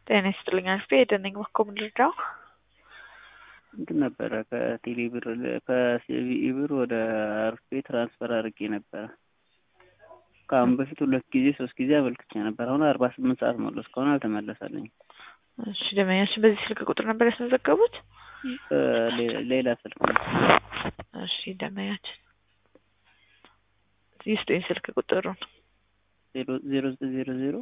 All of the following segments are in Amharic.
ጤና ይስጥልኝ አልፌ የደነኝ ወኮም ልርዳው እንትን ነበረ ከሲቢኢ ብር ወደ አርፌ ትራንስፈር አድርጌ ነበረ። ከአሁን በፊት 2 ጊዜ 3 ጊዜ አመልክቼ ነበር። አሁን 48 ሰዓት ሞላ እስካሁን አልተመለሰልኝም። እሺ ደመኛችን በዚህ ስልክ ቁጥር ነበር ያስመዘገቡት? ሌላ ስልክ ነው። እሺ ደመኛችን ይስጡኝ ስልክ ቁጥሩን 0900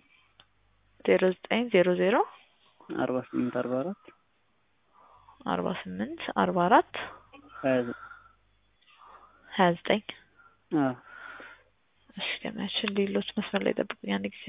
0900 4844 4844 29 እሺ ደመኛችን ሌሎች መስመር ላይ ጠብቁኝ አንድ ጊዜ።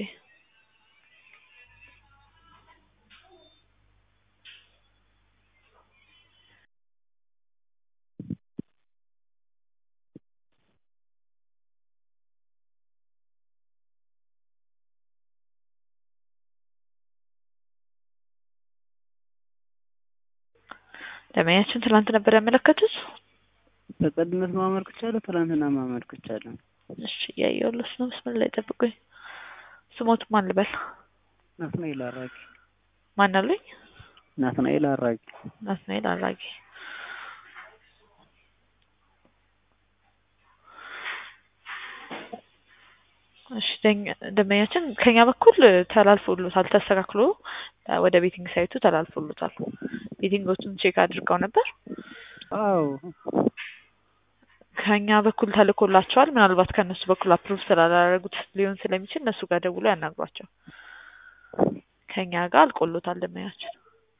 ደመኛችን ትላንት ነበር ያመለከቱት? በቀድመት ማመልከቻለሁ፣ ትላንትና ማመልከቻለሁ። እሺ ያየሁልሽ ነው። መስመር ላይ ጠብቁኝ። ስሞት ማን ልበል? ናትናኤል አራጊ። ማን አለኝ? ናትናኤል አራጊ። ናትናኤል አራጊ። እሺ ደመኛችን ከኛ በኩል ተላልፎልታል፣ ተስተካክሎ ወደ ቤቲንግ ሳይቱ ተላልፎልታል። ቤቲንጎቹን ቼክ አድርገው ነበር? አዎ ከኛ በኩል ተልኮላቸዋል። ምናልባት ከነሱ በኩል አፕሩቭ ስላላደረጉት ሊሆን ስለሚችል እነሱ ጋር ደውሎ ያናግሯቸው። ከኛ ጋር አልቆሎታል ደመኛችን።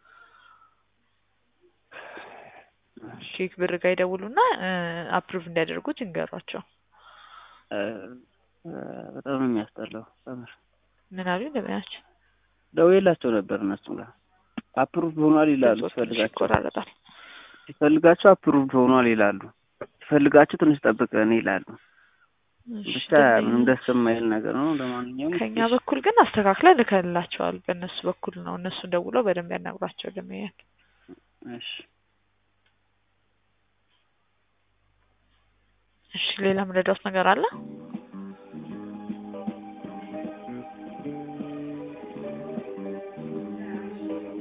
ቼክ ብር ጋር ይደውሉና አፕሩቭ እንዲያደርጉት ይንገሯቸው። በጣም ነው የሚያስጠላው። ተምር ምን አሉ ደመኛችን? ደውዬላቸው ነበር እነሱ ጋር አፕሩቭ ሆኗል ይላሉ። ሲፈልጋቸው አፕሩቭ ሆኗል ይላሉ። ሲፈልጋቸው ትንሽ ጠብቀን ይላሉ። ብቻ ምንም ደስ የማይል ነገር ነው። ለማንኛውም ከኛ በኩል ግን አስተካክለን ልከንላቸዋል። በእነሱ በኩል ነው። እነሱ ደውለው በደንብ ያናግሯቸው ደመኛችን። እሺ እሺ ሌላ ምረዳውስ ነገር አለ?